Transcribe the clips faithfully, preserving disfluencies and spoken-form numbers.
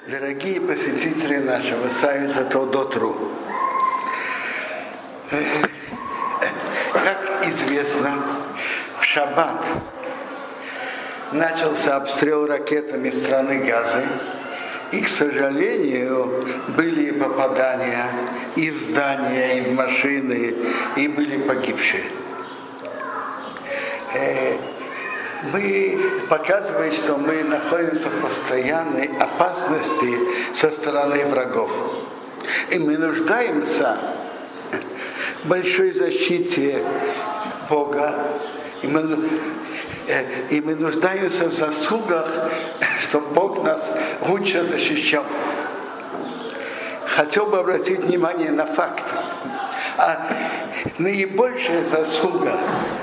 Дорогие посетители нашего сайта Толдот.ру, как известно, в шаббат начался обстрел ракетами страны Газы, и, к сожалению, были попадания и в здания, и в машины, и были погибшие. Мы показываем, что мы находимся в постоянной опасности со стороны врагов. И мы нуждаемся в большой защите Бога. И мы, и мы нуждаемся в заслугах, чтобы Бог нас лучше защищал. Хотел бы обратить внимание на факт. А наибольшая заслуга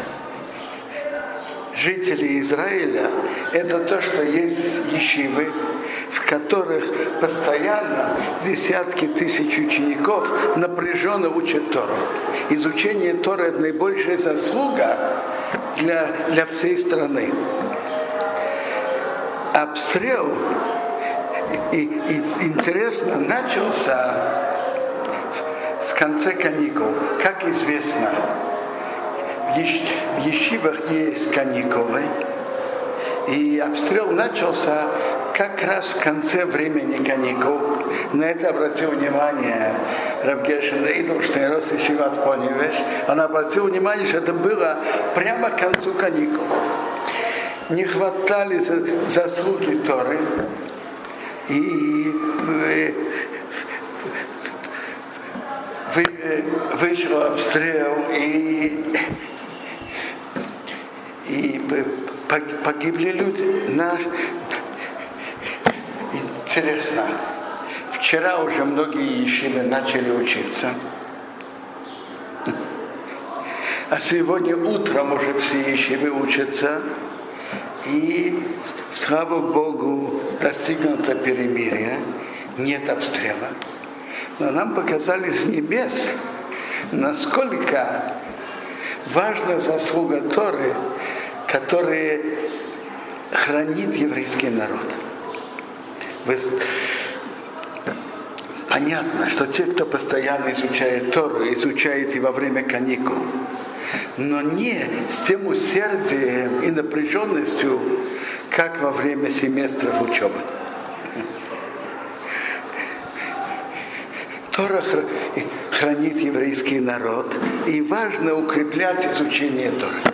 жителей Израиля – это то, что есть ешивы, в которых постоянно десятки тысяч учеников напряженно учат Тору. Изучение Торы – это наибольшая заслуга для, для всей страны. Обстрел, и, и, интересно, начался в конце каникул. Как известно, в ешивах есть каникулы, и обстрел начался как раз в конце времени каникул. На это обратил внимание Рав Гершон Эйдлштейн, Рос Ешиват Поневеш. Он обратил внимание, что это было прямо к концу каникул. Не хватали заслуги Торы, и вышел обстрел, и И погибли люди. Наш... Интересно, вчера уже многие ешивы начали учиться, а сегодня утром уже все ешивы учатся, и, слава Богу, достигнуто перемирие, нет обстрела. Но нам показали с небес, насколько важна заслуга Торы, которая хранит еврейский народ. Вы... Понятно, что те, кто постоянно изучает Тору, изучает и во время каникул, но не с тем усердием и напряженностью, как во время семестров учебы. Тора хранит еврейский народ, и важно укреплять изучение Торы.